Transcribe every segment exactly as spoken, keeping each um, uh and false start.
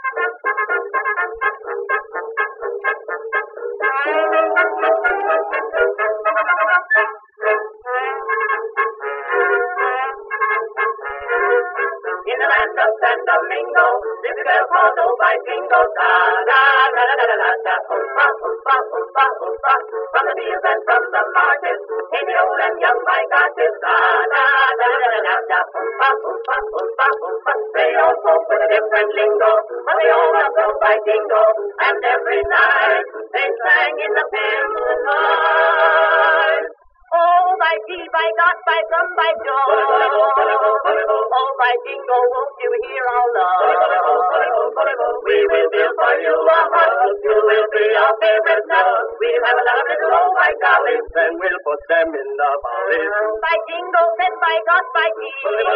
In the land of San Domingo, lives a girl called Oh by Jingo. Da da da da da da da da. Oompa oompa oompa oompa. From the fields and from the marshes, came the old and young by goddess. Da da da da da da da. Oompa oompa oompa oompa. They all spoke with a different lingo, but they all loved Oh by Jingo. And every night they sang in the pale moonlight. Oh, by gee, by God, by gum, by Joe. Oh, by Jingo, won't you hear our love? We will build for you a house. You will be our favorite note. We'll have a lot of little oh, by golly. Then we'll put them in the valley. By Jingo, said by God, by gee.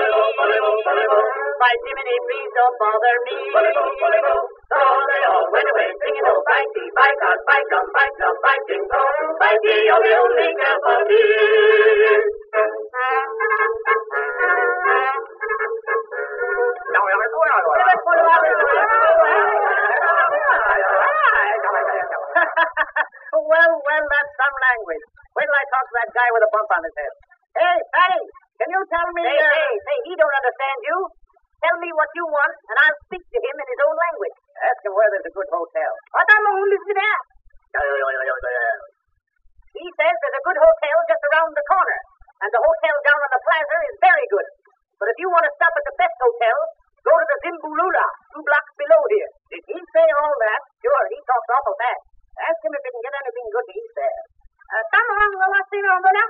By Jiminy, please don't bother me. So they all went away singing oh, by gee, by God, by gum, by gum, by Jingo. By gee, you're the only girl for me. Well, well, that's some language. Wait till I talk to that guy with a bump on his head. Hey, Patty, can you tell me... Hey, uh... hey, hey, he don't understand you. Tell me what you want, and I'll speak to him in his own language. Ask him where there's a good hotel. What am I going to that? He says there's a good hotel just around the corner, and the hotel down on the plaza is very good. But if you want to stop at the best hotel, go to the Zimbulula, two blocks below here. Did he say all that? Sure, he talks awful fast. Ask him if he can get anything good to eat there. Uh, come along, what's the number now?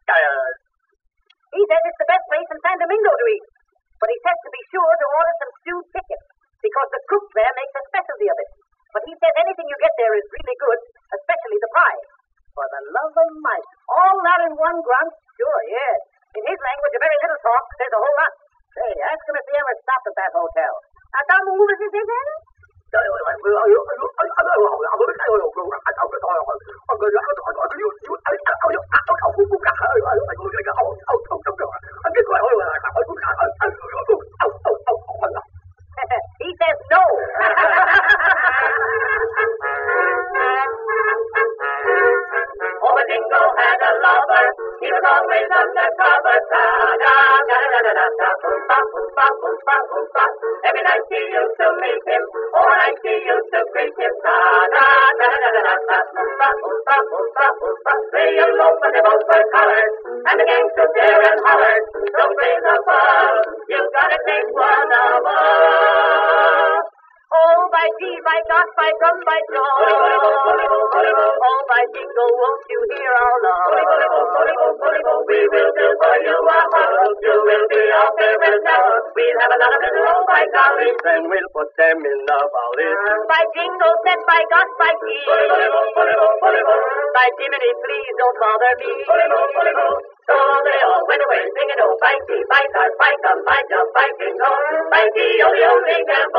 He says it's the best place in San Domingo to eat. But he says to be sure to order some stewed chicken, because the cook there makes a specialty of it. But he says anything you get there is really good, especially the pie. For the love of Mike. All that in one grunt? Sure, yes. In his language, a very little talk says a whole lot. Say, ask him if he ever stopped at that hotel. Now, Tom, who was this again? He says no. Jingo had a lover, he was always undercover. Da da da da da da da. Oompa oompa oompa oompa. Every night she used to meet him, all night she used to greet him. Da da da da da da da. Oompa oompa oompa oompa. They alone but they both were colored, and the gang stood there and hollered. Don't raise a above, you've gotta take one of us. Oh, by gee, by gosh, by gum, by Joe. Oh, by Jingo, won't you hear our love? We will build for you a house. You will be our favorite note. We'll have a lot of little oh, by golly. Then we'll put them in the valley. By Jingo, said by gosh, by gee. By Jiminy, please don't bother me. So they all went away singing oh, by gee, by gosh, by gum, by jump, by Jingo. By gee, oh, the only girl